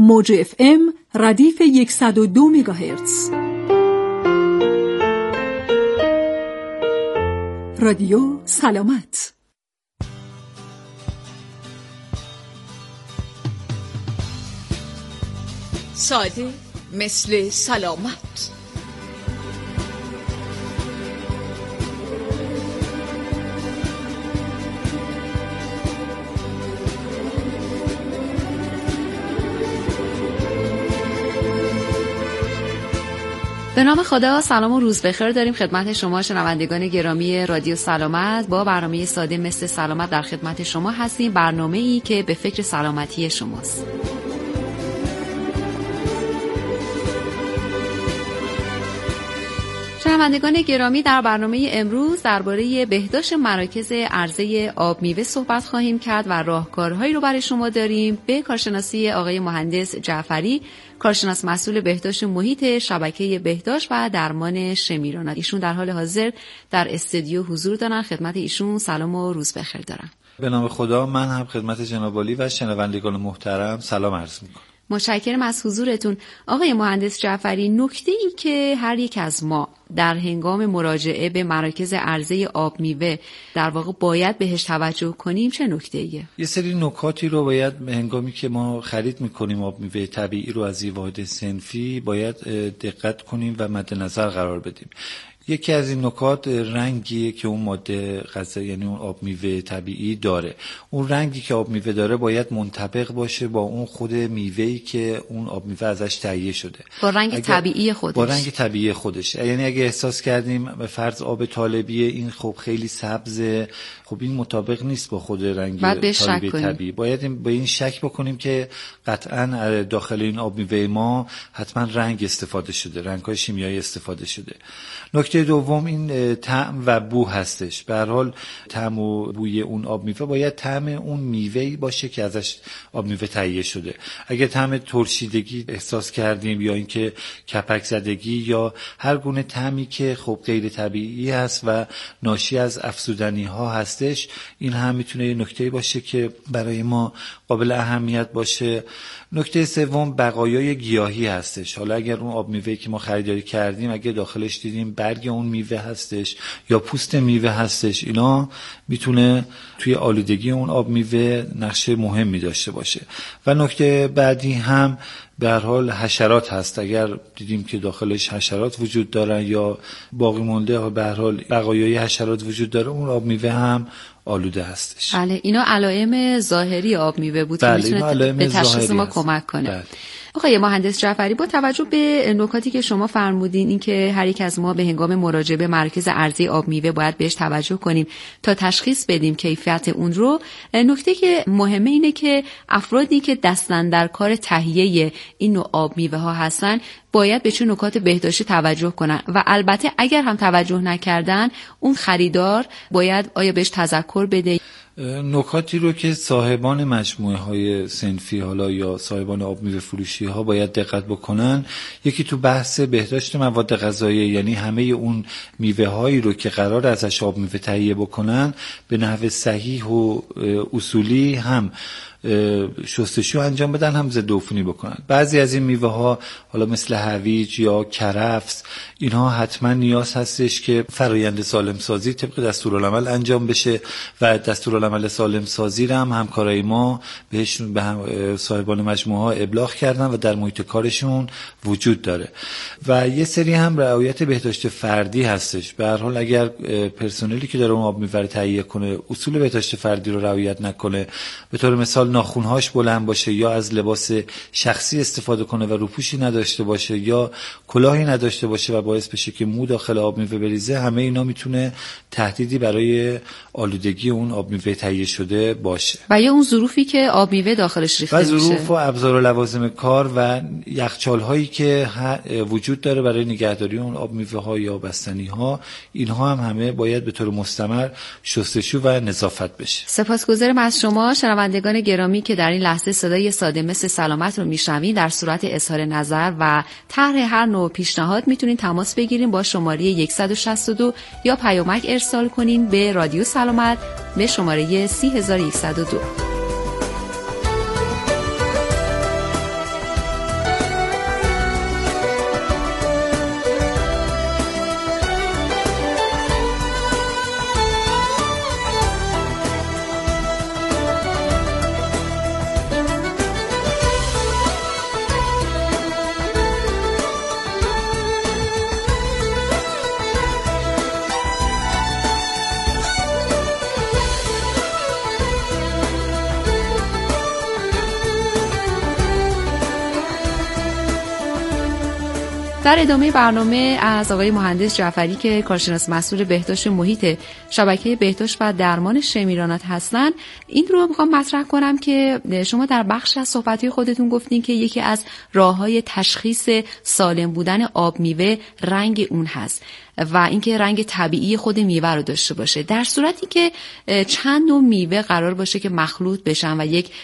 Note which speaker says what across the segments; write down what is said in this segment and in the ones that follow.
Speaker 1: موج FM ردیف 102 مگاهرتز. رادیو سلامت.
Speaker 2: ساده مثل سلامت.
Speaker 3: به نام خدا، سلام و روز بخیر داریم خدمت شما شنوندگان گرامی رادیو سلامت. با برنامه ساده مثل سلامت در خدمت شما هستیم، برنامه‌ای که به فکر سلامتی شماست. شنوندگان گرامی، در برنامه امروز درباره بهداشت مراکز عرضه آب میوه صحبت خواهیم کرد و راهکارهایی رو برای شما داریم. به کارشناسی آقای مهندس جعفری، کارشناس مسئول بهداشت محیط شبکه بهداشت و درمان شمیران. ایشون در حال حاضر در استودیو حضور دارن. خدمت ایشون سلام و روز بخیر دارم.
Speaker 4: به نام خدا، من هم خدمت جناب عالی و شنوندگان محترم سلام عرض می‌کنم.
Speaker 3: متشکرم از حضورتون. آقای مهندس جعفری، نکته‌ای که هر یک از ما در هنگام مراجعه به مراکز عرضه آب میوه در واقع باید بهش توجه کنیم چه نکته‌ایه؟
Speaker 4: یه سری نکاتی رو باید هنگامی که ما خرید می‌کنیم آب میوه طبیعی رو از واحد صنفی باید دقت کنیم و مد نظر قرار بدیم. یکی از این نکات رنگیه که اون ماده غذایی یعنی اون آب میوه طبیعی داره. اون رنگی که آب میوه داره باید منطبق باشه با اون خود میوه‌ای که اون آب میوه ازش تهیه شده،
Speaker 3: با رنگ طبیعی خودش.
Speaker 4: با رنگ طبیعی خودش. یعنی اگه احساس کردیم به فرض آب طالبیه این خب خیلی سبزه، خب این مطابق نیست با خود رنگ طبیعی. باید به این شک بکنیم که قطعاً داخل این آب میوه ما حتما رنگ استفاده شده، رنگ‌های شیمیایی استفاده شده. نکته دوم این طعم و بو هستش. به هر حال طعم و بوی اون آب میوه باید طعم اون میوه‌ای باشه که ازش آب میوه تهیه شده. اگه طعم ترشیدگی احساس کردیم یا اینکه کپک زدگی یا هر گونه طعمی که خب غیر طبیعی هست و ناشی از افزودنی ها هستش، این هم میتونه یه نکته‌ای باشه که برای ما قابل اهمیت باشه. نکته سوم بقایای گیاهی هستش. حالا اگر اون آب میوه‌ای که ما خریداری کردیم اگه داخلش دیدیم برگ اون میوه هستش یا پوست میوه هستش، اینا میتونه توی آلودگی اون آب میوه نقش مهمی داشته باشه. و نکته بعدی هم به هر حال حشرات هست. اگر دیدیم که داخلش حشرات وجود دارن یا باقی مونده به هر حال بقایای حشرات وجود داره، اون آب میوه هم آلوده هستش.
Speaker 3: بله، اینا علائم ظاهری آب میوه بود که میتونه به تشخیص ما کمک کنه.
Speaker 4: بله.
Speaker 3: آقای مهندس جعفری، با توجه به نکاتی که شما فرمودین، این که هر یک از ما به هنگام مراجعه به مرکز عرضه آب میوه باید بهش توجه کنیم تا تشخیص بدیم کیفیت اون رو، نکته که مهمه اینه که افرادی که دستن در کار تهیه این نوع آب میوه ها هستن باید به چه نکات بهداشتی توجه کنن و البته اگر هم توجه نکردن اون خریدار باید آیا بهش تذکر بده.
Speaker 4: نکاتی رو که صاحبان مجموعه های صنفی حالا یا صاحبان آب میوه فروشی ها باید دقت بکنن، یکی تو بحث بهداشت مواد غذایی، یعنی همه اون میوه هایی رو که قرار ازش آب میوه تهیه بکنن به نحو صحیح و اصولی هم شستشو انجام بدن، هم ضد عفونی بکنن. بعضی از این میوه ها حالا مثل هویج یا کرفس، اینها حتما نیاز هستش که فرایند سالم سازی طبق دستورالعمل انجام بشه و دستورالعمل سالم سازی رو هم همکارای ما بهشون به صاحبان مجموعه ها ابلاغ کردن و در محیط کارشون وجود داره. و یه سری هم رعایت بهداشت فردی هستش. به هر حال اگر پرسنلی که داره اون آب میوه تهیه کنه اصول بهداشت فردی رو رعایت نکنه، به طور مثال ناخن‌هاش بلند باشه یا از لباس شخصی استفاده کنه و روپوشی نداشته باشه یا کلاهی نداشته باشه و باعث بشه که مو داخل آب میوه بریزه، همه اینا میتونه تهدیدی برای آلودگی اون آب میوه تهیه شده باشه.
Speaker 3: و یا اون ظروفی که آب میوه داخلش ریخته میشه،
Speaker 4: و ظروف و ابزار و لوازم کار و یخچال‌هایی که وجود داره برای نگهداری اون آب میوه ها یا بستنی‌ها، اینها هم همه باید به طور مستمر شستشو و نظافت بشه.
Speaker 3: سپاسگزارم از شما شنوندگان گرامی که در این لحظه صدای ساده مثل سلامت رو میشنوید. در صورت اظهار نظر و طرح هر نوع پیشنهاد میتونین تماس بگیرین با شماره 162 یا پیامک ارسال کنین به رادیو سلامت به شماره 30102. در ادامه برنامه از آقای مهندس جعفری که کارشناس مسئول بهداشت محیط شبکه بهداشت و درمان شمیرانات هستن این رو میخوام مطرح کنم که شما در بخش از صحبت‌های خودتون گفتین که یکی از راه‌های تشخیص سالم بودن آب میوه رنگ اون هست و اینکه رنگ طبیعی خود میوه رو داشته باشه. در صورتی که چند نوع میوه قرار باشه که مخلوط بشن و یک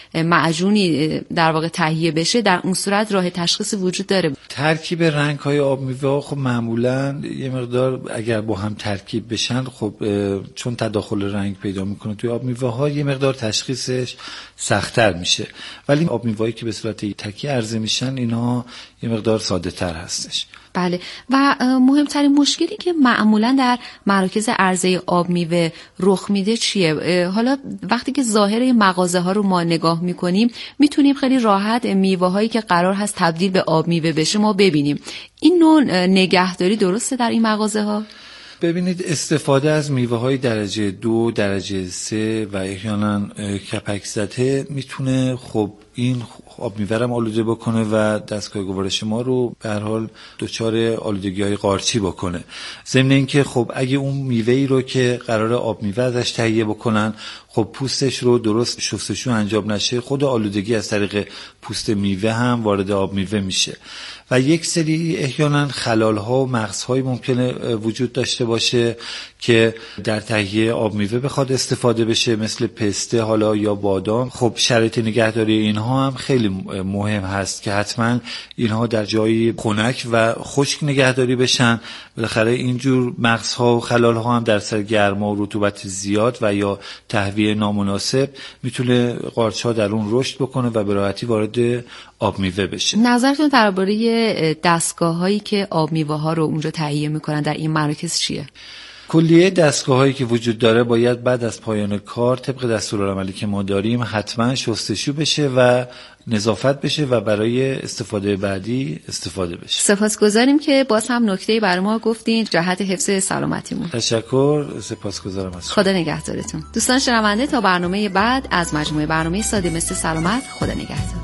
Speaker 3: معجونی در واقع تهیه بشه، در اون صورت راه تشخیص وجود داره؟
Speaker 4: ترکیب رنگ‌های آب میوه خب معمولاً یه مقدار اگر با هم ترکیب بشن خب چون تداخل رنگ پیدا میکنه توی آب میوه‌ها یه مقدار تشخیصش سخت‌تر میشه، ولی آب میوه‌ای که به صورت تکی عرضه میشن اینها یه مقدار ساده‌تر هستش.
Speaker 3: بله. و مهمترین مشکلی که معمولا در مراکز عرضه آب میوه رخ میده چیه؟ حالا وقتی که ظاهر مغازه ها رو ما نگاه میکنیم میتونیم خیلی راحت میوه هایی که قرار هست تبدیل به آب میوه بشه ما ببینیم. این نوع نگهداری درسته در این مغازه ها؟
Speaker 4: ببینید استفاده از میوه های درجه 2 درجه 3 و احیانا کپک زده میتونه خب این آب میوه رو آلوده بکنه و دستگاه گوارش ما رو به هر حال دچار آلودگی‌های قارچی بکنه. ضمن اینکه خب اگه اون میوه‌ای رو که قراره آب میوه ازش تهیه بکنن خب پوستش رو درست شستشو انجام نشه، خود آلودگی از طریق پوست میوه هم وارد آب میوه میشه و یک سری احیانا خلال‌ها و مغزهای ممکنه وجود داشته باشه که در تهیه آب میوه بخواد استفاده بشه، مثل پسته حالا یا بادام. خب شرایط نگهداری اینها هم خیلی مهم هست که حتما اینها در جایی خنک و خشک نگهداری بشن. بالاخره اینجور مغزها و خلال‌ها هم در اثر گرما و رطوبت زیاد و یا تهویه نامناسب میتونه قارچ‌ها در اون رشد بکنه و به راحتی وارد آب میوه بشه.
Speaker 3: نظرتون درباره دستگاه‌هایی که آب میوه‌ها رو اونجا تهیه میکنن در این مراکز چیه؟
Speaker 4: کلیه دستگاه‌هایی که وجود داره باید بعد از پایان کار طبق دستورالعملی که ما داریم حتما شستشو بشه و نظافت بشه و برای استفاده بعدی استفاده بشه.
Speaker 3: سپاسگزاریم که باز هم نکته‌ای برای ما گفتین جهت حفظ سلامتیمون.
Speaker 4: تشکر، سپاسگزارم از شما.
Speaker 3: خدا نگهدارتون. دوستان شنونده تا برنامه بعد از مجموعه برنامه ساده مثل سلامت، خدا نگهدار.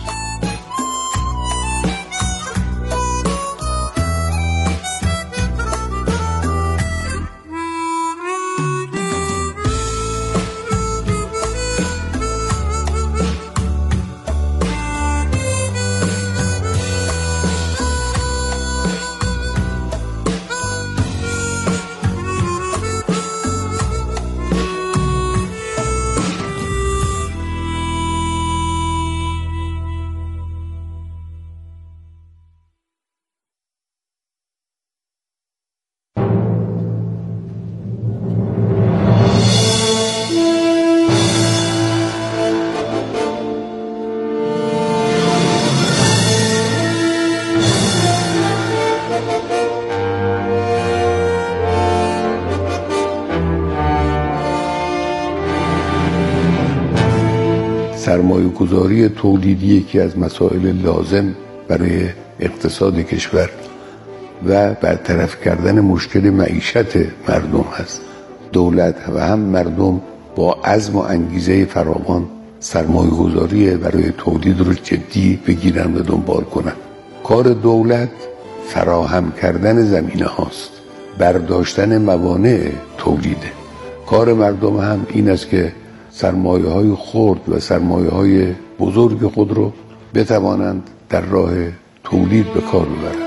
Speaker 5: سرمایه‌گذاری تولیدی یکی از مسائل لازم برای اقتصاد کشور و برطرف کردن مشکل معیشت مردم هست. دولت و هم مردم با عزم و انگیزه فراوان سرمایه‌گذاری برای تولید رو جدی بگیرن و دنبال کنن. کار دولت فراهم کردن زمینه هاست، برداشتن موانع تولیده. کار مردم هم این است که سرمایه‌های خرد و سرمایه‌های بزرگ خود رو بتوانند در راه تولید به کار ببرند.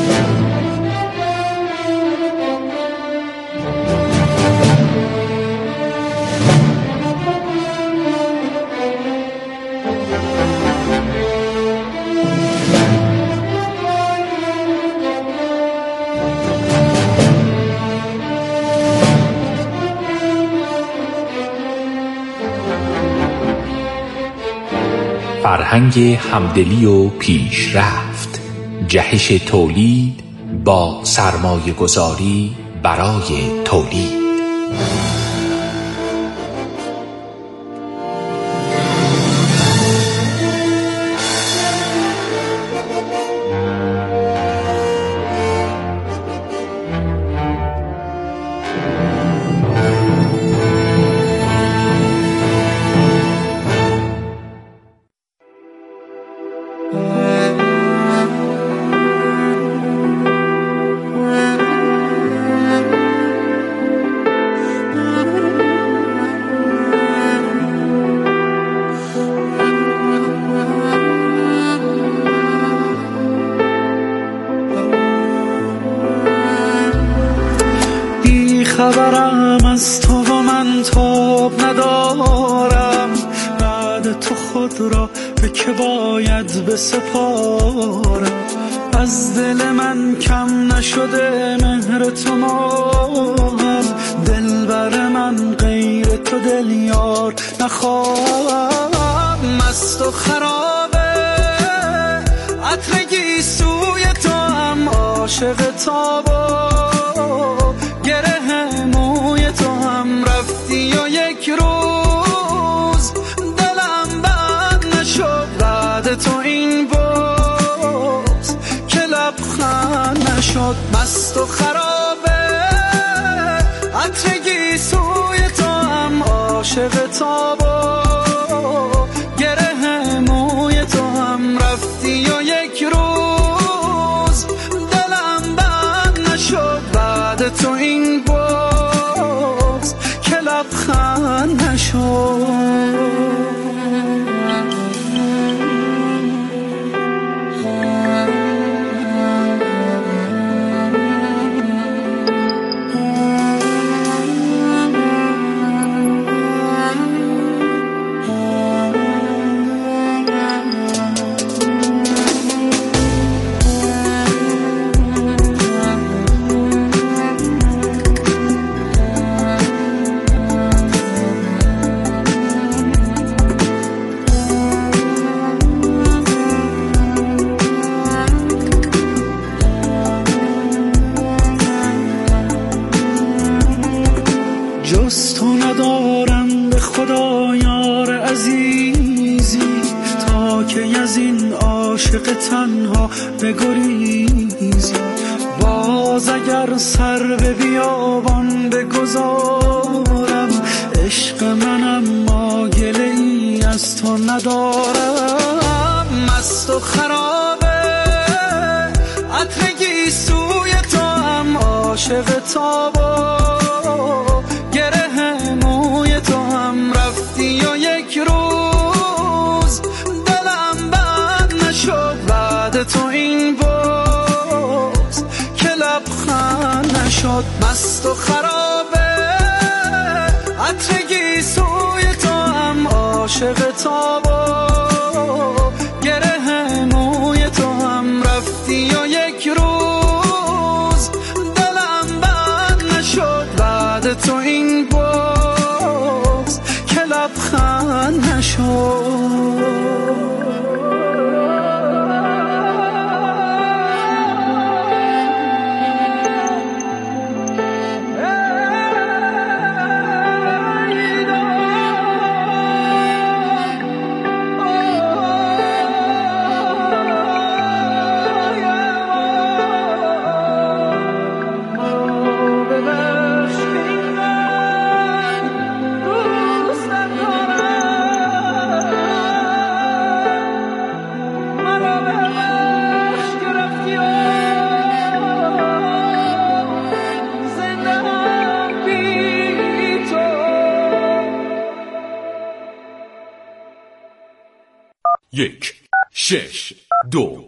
Speaker 6: فرهنگ همدلی و پیشرفت، جهش تولید با سرمایه گذاری برای تولید.
Speaker 7: خبرم از تو و من تاب ندارم، بعد تو خود را به که باید بسپارم. از دل من کم نشده مهر تو ماهم، دلبر من غیر تو دل یار نخواهم. مست و خرابه عطر سوی تو هم، عاشق تابا گره موی تو هم. رفتی و یک روز دلم بند نشد، بعد تو این باز که لبخند نشد. مست و خرابه عطر سوی تو هم، عاشق تابا گره موی تو هم. رفتی و یک روز دلم بند نشد، بعد تو این باز که لبخند نشد. جز تو ندارم به خدا یار عزیزی، تا که از این عاشق تنها بگریزی. باز اگر سر به بیابان بگذارم، عشق منم ما گله ای از تو ندارم. مست و خرابه عطر سوی تو هم، عاشق تابا گره موی تو هم. رفتی و یک روز دلم بند نشد، بعد تو این باز که لبخند نشد. مست و خرابه عطر سوی تو هم، عاشق تابا گره موی تو هم. رفتی و یک روز دلم بند نشد، بعد تو این باز که لبخند نشد.
Speaker 6: یک 6 2.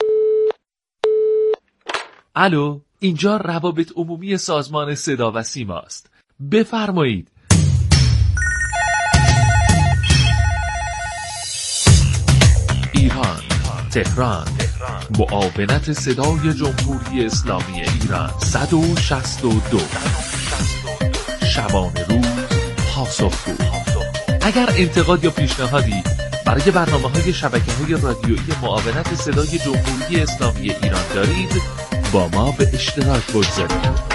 Speaker 6: الو، اینجا روابط عمومی سازمان صدا و سیما است. بفرمایید. ایران، تهران، معاونت صدای جمهوری اسلامی ایران 162. شبانه روز پاسخگو. اگر انتقاد یا پیشنهادی برای برنامه‌های شبکه‌های رادیویی معاونت صدای جمهوری اسلامی ایران دارید، با ما به اشتراک بگذارید.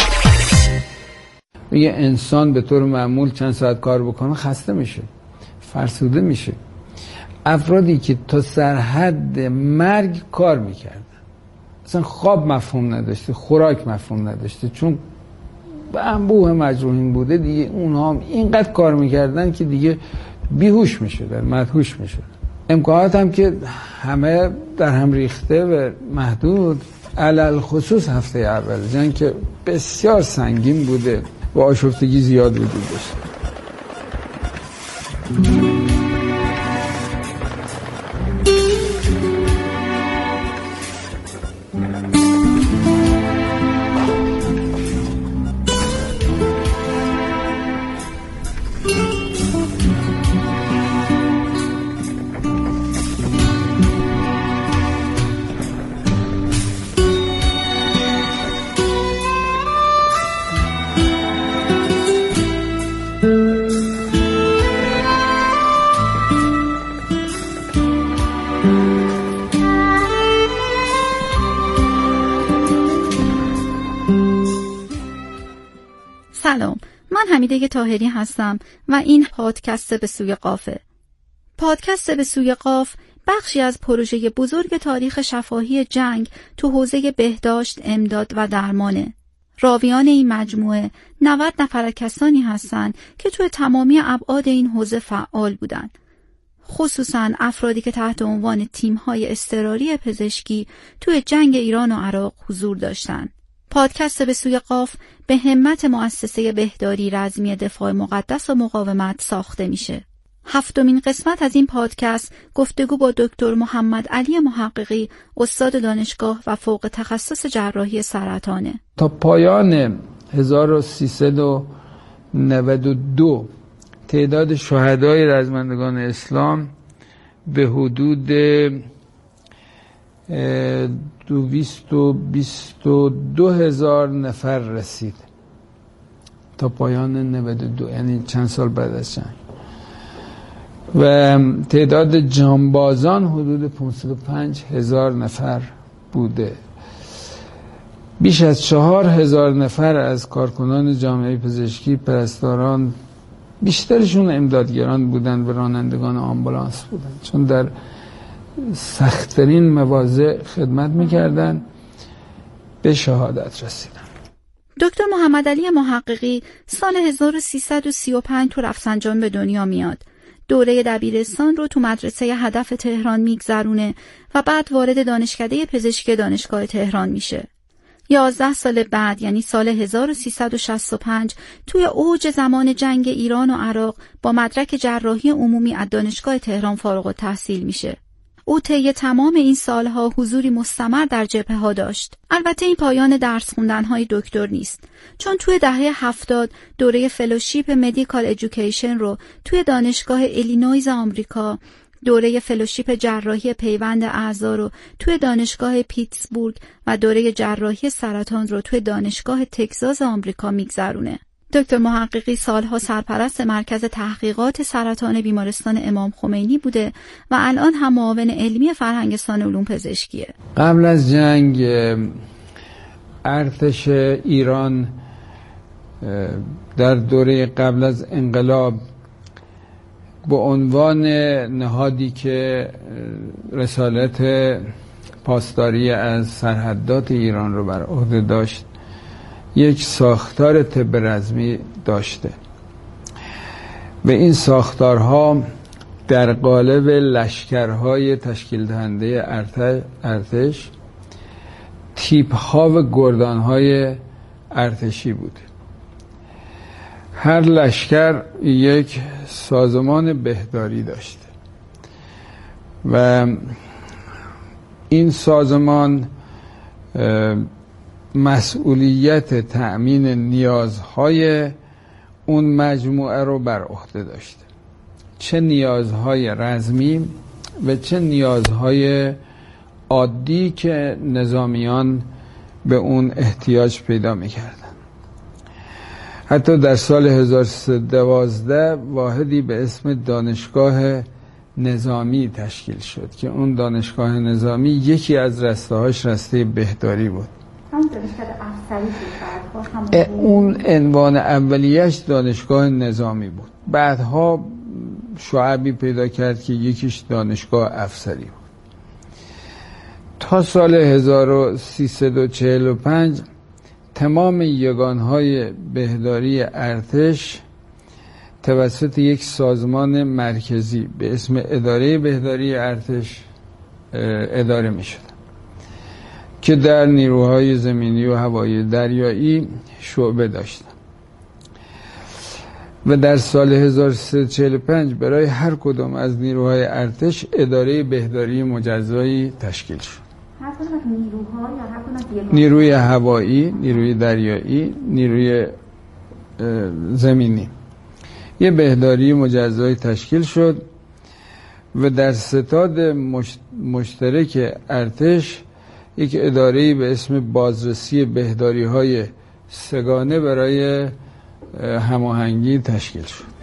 Speaker 5: یه انسان به طور معمول چند ساعت کار بکنه خسته میشه، فرسوده میشه. افرادی که تا سرحد مرگ کار میکردن، اصلا خواب مفهوم نداشته، خوراک مفهوم نداشته، چون به انبوه مجروحین بوده دیگه، اونها هم اینقدر کار میکردن که دیگه بیهوش میشدن، مدهوش میشدن. امکانات هم که همه در هم ریخته و محدود، علل خصوص هفته اول جنگ که بسیار سنگین بوده و آشفتگی زیاد وجود داشت.
Speaker 8: سلام، من حمیده طاهری هستم و این پادکست به سوی قافه. پادکست به سوی قاف بخشی از پروژه بزرگ تاریخ شفاهی جنگ تو حوزه بهداشت، امداد و درمانه. راویان این مجموعه 90 نفر کسانی هستند که توی تمامی ابعاد این حوزه فعال بودن. خصوصاً افرادی که تحت عنوان تیم‌های اضطراری پزشکی توی جنگ ایران و عراق حضور داشتند. پادکست به سوی قاف به همت مؤسسه بهداری رزمی دفاع مقدس و مقاومت ساخته میشه. 7مین قسمت از این پادکست گفتگو با دکتر محمد علی محققی، استاد دانشگاه و فوق تخصص جراحی سرطانه.
Speaker 9: تا پایان 1392 تعداد شهدای رزمندگان اسلام به حدود 222,000 نفر رسید تا پایان 92، یعنی چند سال بعد از جنگ. و تعداد جانبازان حدود 505,000 نفر بوده. بیش از 4,000 نفر از کارکنان جامعه پزشکی، پرستاران، بیشترشون امدادگران بودن و رانندگان آمبولانس بودن، چون در سخت‌ترین مواضع خدمت می‌کردن، به شهادت رسیدن.
Speaker 8: دکتر محمد علی محققی سال 1335 تو رفسنجان به دنیا میاد. دوره دبیرستان رو تو مدرسه هدف تهران میگذرونه و بعد وارد دانشکده پزشکی دانشگاه تهران میشه. 11 سال بعد، یعنی سال 1365، توی اوج زمان جنگ ایران و عراق با مدرک جراحی عمومی از دانشگاه تهران فارغ التحصیل میشه. او طی تمام این سالها حضوری مستمر در جبهه‌ها داشت. البته این پایان درس خوندن‌های دکتر نیست، چون توی دهه 70 دوره فلوشیپ مدیکال ادویکیشن رو توی دانشگاه ایلینویز آمریکا، دوره فلوشیپ جراحی پیوند اعضا رو توی دانشگاه پیتسبورگ و دوره جراحی سرطان رو توی دانشگاه تگزاس آمریکا میگذرونه. دکتر محققی سالها سرپرست مرکز تحقیقات سرطان بیمارستان امام خمینی بوده و الان هم معاون علمی فرهنگستان علوم پزشکیه.
Speaker 9: قبل از جنگ ارتش ایران در دوره قبل از انقلاب به عنوان نهادی که رسالت پاسداری از سرحدات ایران رو بر عهده داشت، یک ساختار طب رزمی داشته و این ساختارها در قالب لشکرهای تشکیل دهنده ارتش، تیپ‌ها و گردان‌های ارتشی بود. هر لشکر یک سازمان بهداری داشته و این سازمان مسئولیت تأمین نیازهای اون مجموعه رو بر عهده داشته، چه نیازهای رزمی و چه نیازهای عادی که نظامیان به اون احتیاج پیدا می‌کردن. حتی در سال 1312 واحدی به اسم دانشگاه نظامی تشکیل شد که اون دانشگاه نظامی یکی از رسته‌هاش رسته بهداری بود. اون عنوان اولیش دانشگاه نظامی بود. بعدها شعبی پیدا کرد که یکیش دانشگاه افسری بود. تا سال 1345 تمام یگانهای بهداری ارتش توسط یک سازمان مرکزی به اسم اداره بهداری ارتش اداره می شد که در نیروهای زمینی و هوایی دریایی شعبه داشتند و در سال 1345 برای هر کدام از نیروهای ارتش اداره بهداری مجزایی تشکیل شد. نیروی هوایی، نیروی دریایی، نیروی زمینی. یه بهداری مجزایی تشکیل شد و در ستاد مشترک ارتش یک اداره‌ای به اسم بازرسی بهداری‌های سگانه برای هماهنگی تشکیل شد.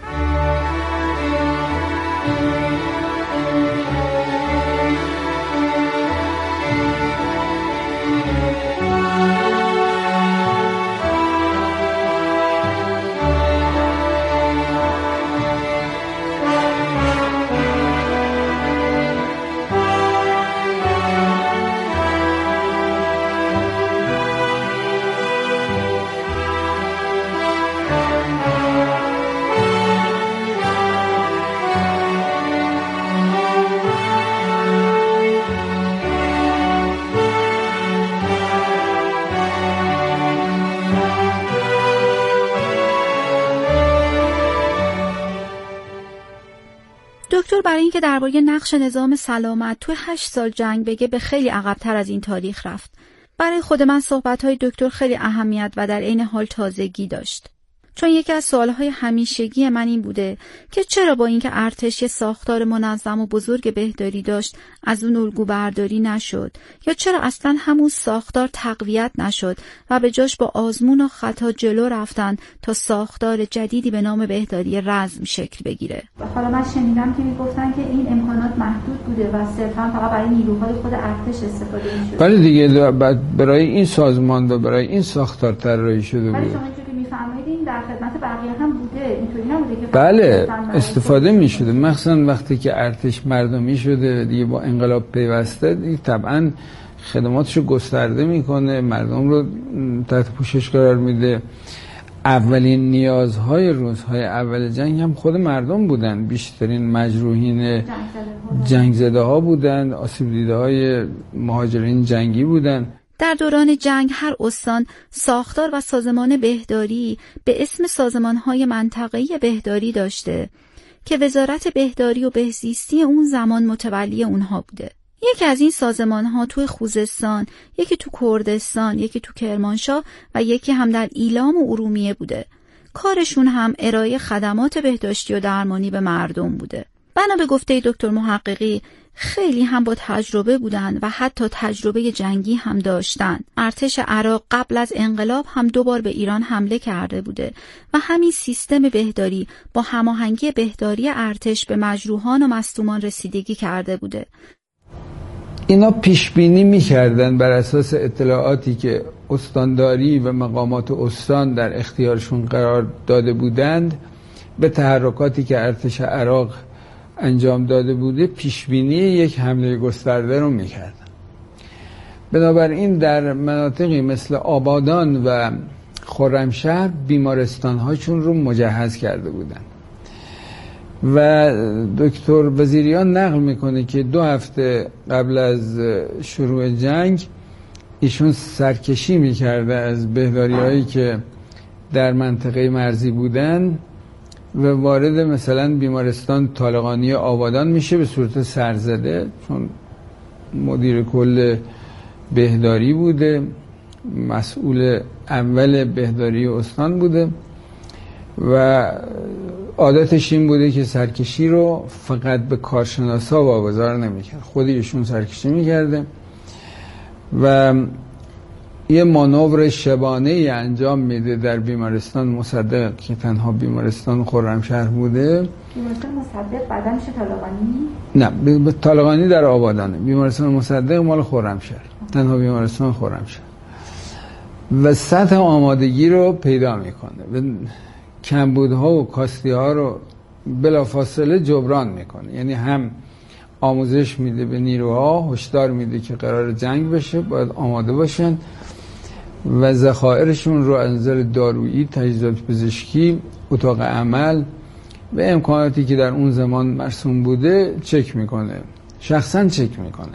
Speaker 8: دکتر برای اینکه درباره نقش نظام سلامت تو 8 سال جنگ بگه به خیلی عقب‌تر از این تاریخ رفت. برای خود من صحبت‌های دکتر خیلی اهمیت و در عین حال تازگی داشت. چون یکی از سوالهای همیشگی من این بوده که چرا با اینکه ارتش یه ساختار منظم و بزرگ بهداری داشت از اون الگو برداری نشد، یا چرا اصلا همون ساختار تقویت نشد و به جاش با آزمون و خطا جلو رفتن تا ساختار جدیدی به نام بهداری رزم شکل بگیره.
Speaker 10: حالا من شنیدم که میگفتن که این امکانات محدود بوده و صرفا فقط برای نیروهای خود ارتش استفاده می‌شد.
Speaker 9: ولی دیگه برای این سازمان و برای این ساختار طراحی شده بود.
Speaker 10: این در خدمت بقیه هم بوده، اینطوری نبوده که
Speaker 9: بله استفاده می شده، مخصوصا وقتی که ارتش مردمی شده دیگه با انقلاب پیوسته دیگه طبعا خدماتشو گسترده میکنه، مردم رو تحت پوشش قرار میده. اولین نیازهای روزهای اول جنگ هم خود مردم بودن، بیشترین مجروحین جنگ زده ها بودن، آسیب دیده های مهاجرین جنگی بودن.
Speaker 8: در دوران جنگ هر استان ساختار و سازمان بهداری به اسم سازمان‌های منطقه‌ای بهداری داشته که وزارت بهداری و بهزیستی اون زمان متولی اونها بوده. یکی از این سازمان‌ها توی خوزستان، یکی تو کردستان، یکی تو کرمانشاه و یکی هم در ایلام و ارومیه بوده. کارشون هم ارائه خدمات بهداشتی و درمانی به مردم بوده. بنا به گفته دکتر محققی خیلی هم با تجربه بودن و حتی تجربه جنگی هم داشتن. ارتش عراق قبل از انقلاب هم 2 بار به ایران حمله کرده بوده و همین سیستم بهداری با هماهنگی بهداری ارتش به مجروحان و مصدومان رسیدگی کرده بوده.
Speaker 9: اینا پیش بینی می‌کردن بر اساس اطلاعاتی که استانداری و مقامات استان در اختیارشون قرار داده بودند به تحرکاتی که ارتش عراق انجام داده بوده پیشبینی یک حمله گسترده رو میکردن. بنابراین در مناطقی مثل آبادان و خرمشهر بیمارستان هاشون رو مجهز کرده بودن و دکتر وزیریان نقل میکنه که 2 هفته قبل از شروع جنگ ایشون سرکشی میکرده از بهداری هایی که در منطقه مرزی بودن و وارد مثلا بیمارستان طالقانی آبادان میشه به صورت سرزده، چون مدیر کل بهداری بوده، مسئول اول بهداری استان بوده و عادتش این بوده که سرکشی رو فقط به کارشناسا واگذار نمیکرد، خود ایشون سرکشی میکرده و یه مانور شبانه‌ای انجام میده در بیمارستان مصدق که تنها بیمارستان خرمشهر بوده.
Speaker 10: بیمارستان مصدق بعدا میشه طالقانی؟
Speaker 9: نه، طالقانی در آبادانه، بیمارستان مصدق مال خرمشهر، تنها بیمارستان خرمشهر. و سطح آمادگی رو پیدا میکنه و کمبودها و کاستی‌ها رو بلافاصله جبران میکنه. یعنی هم آموزش میده به نیروها، هشدار میده که قرار جنگ بشه، باید آماده باشن و ذخایرشون رو از نظر دارویی، تجهیزات پزشکی، اتاق عمل و امکاناتی که در اون زمان مرسوم بوده چک میکنه، شخصا چک میکنه.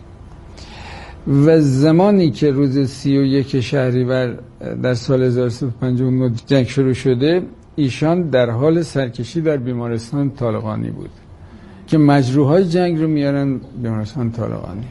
Speaker 9: و زمانی که روز 31 شهریور در سال 1359 جنگ شروع شده، ایشان در حال سرکشی در بیمارستان طالقانی بود که مجروحای جنگ رو میارن بیمارستان طالقانی.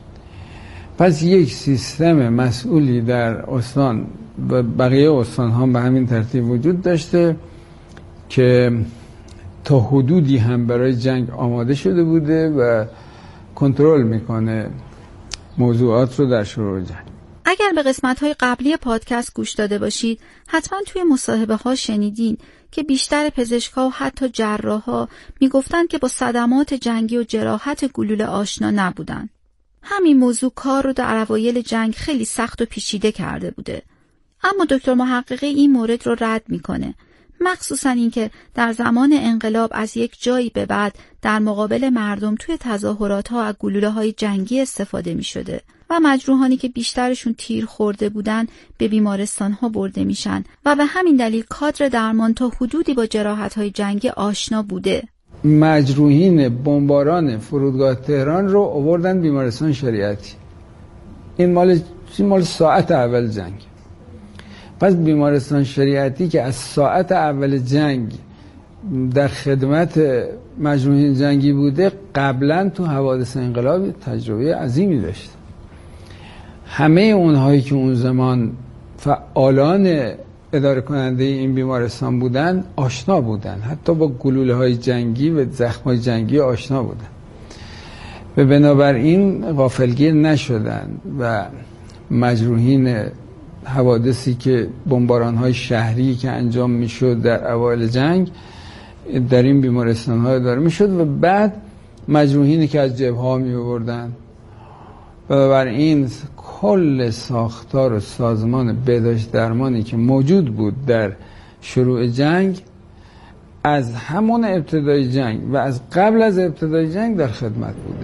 Speaker 9: پس یک سیستم مسئولی در استان و بقیه استان ها به همین ترتیب وجود داشته که تا حدودی هم برای جنگ آماده شده بوده و کنترل میکنه موضوعات رو در شروع جنگ.
Speaker 8: اگر به قسمت‌های قبلی پادکست گوش داده باشید، حتما توی مصاحبه ها شنیدین که بیشتر پزشک‌ها و حتی جراح‌ها میگفتن که با صدمات جنگی و جراحت گلوله آشنا نبودن. همین موضوع کار رو در اوایل جنگ خیلی سخت و پیچیده کرده بوده. اما دکتر محققی این مورد رو رد میکنه. مخصوصا اینکه در زمان انقلاب از یک جایی به بعد در مقابل مردم توی تظاهرات‌ها از گلوله‌های جنگی استفاده می‌شده و مجروحانی که بیشترشون تیر خورده بودن به بیمارستان‌ها برده میشن و به همین دلیل کادر درمان تا حدودی با جراحت‌های جنگی آشنا بوده.
Speaker 9: مجروحین بمباران فرودگاه تهران رو آوردن بیمارستان شریعتی. این مال ساعت اول جنگ. پس بیمارستان شریعتی که از ساعت اول جنگ در خدمت مجروحین جنگی بوده قبلا تو حوادث انقلاب تجربه عظیمی داشته. همه اونهایی که اون زمان فعالان اداره کننده این بیمارستان بودن آشنا بودن، حتی با گلوله های جنگی و زخم های جنگی آشنا بودن و بنابراین غافلگیر نشدن و مجروحین حوادثی که بمباران های شهری که انجام میشد در اوایل جنگ در این بیمارستان ها اداره میشد و بعد مجروحینی که از جبهه ها می آوردن. بنابراین کل ساختار و سازمان بهداشت درمانی که موجود بود در شروع جنگ از همون ابتدای جنگ و از قبل از ابتدای جنگ در خدمت بود.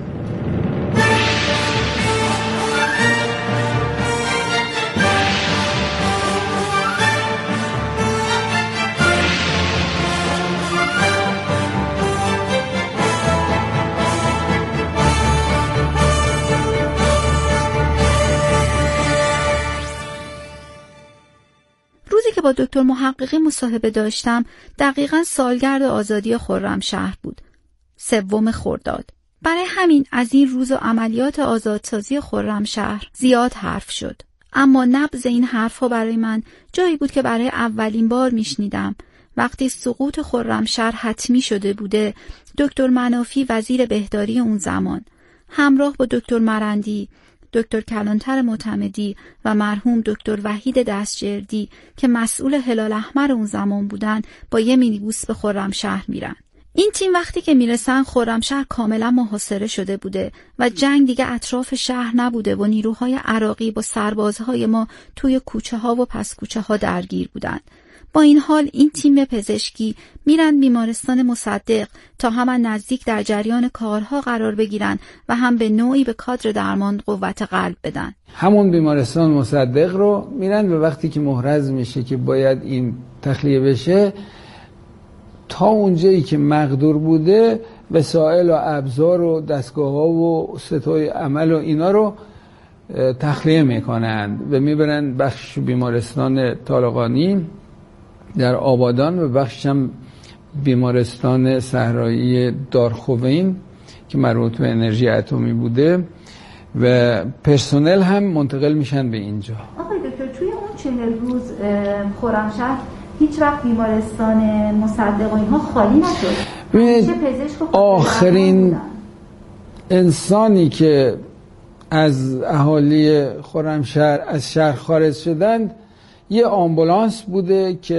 Speaker 8: که با دکتر محققی مصاحبه داشتم دقیقاً سالگرد آزادی خرمشهر بود، 3 خرداد. برای همین از این روز و عملیات آزادسازی خرمشهر زیاد حرف شد، اما نبض این حرفها برای من جایی بود که برای اولین بار میشنیدم. وقتی سقوط خرمشهر حتمی شده بوده، دکتر منافی وزیر بهداری اون زمان همراه با دکتر مرندی، دکتر کلانتر معتمدی و مرحوم دکتر وحید دستجردی که مسئول هلال احمر اون زمان بودن با یه مینیبوس به خرمشهر میرن. این تیم وقتی که میرسن خرمشهر کاملا محاصره شده بوده و جنگ دیگه اطراف شهر نبوده و نیروهای عراقی با سربازهای ما توی کوچه ها و پس کوچه ها درگیر بودن. با این حال این تیم پزشکی میرن بیمارستان مصدق تا هم نزدیک در جریان کارها قرار بگیرن و هم به نوعی به کادر درمان قوت قلب بدن.
Speaker 9: همون بیمارستان مصدق رو میرن و وقتی که محرز میشه که باید این تخلیه بشه، تا اونجایی که مقدور بوده وسایل و ابزار و دستگاه ها و ستای عمل و اینا رو تخلیه میکنند و میبرن بخش بیمارستان طالقانی در آبادان و بخش هم بیمارستان صحرایی دارخوین که مربوط به انرژی اتمی بوده و پرسنل هم منتقل میشن به اینجا.
Speaker 10: آقای دکتر توی اون 40 روز خرمشهر هیچ وقت بیمارستان مصدق و اینها خالی نشد؟
Speaker 9: آخرین انسانی که از اهالی خرمشهر از شهر خارج شدند یه آمبولانس بوده که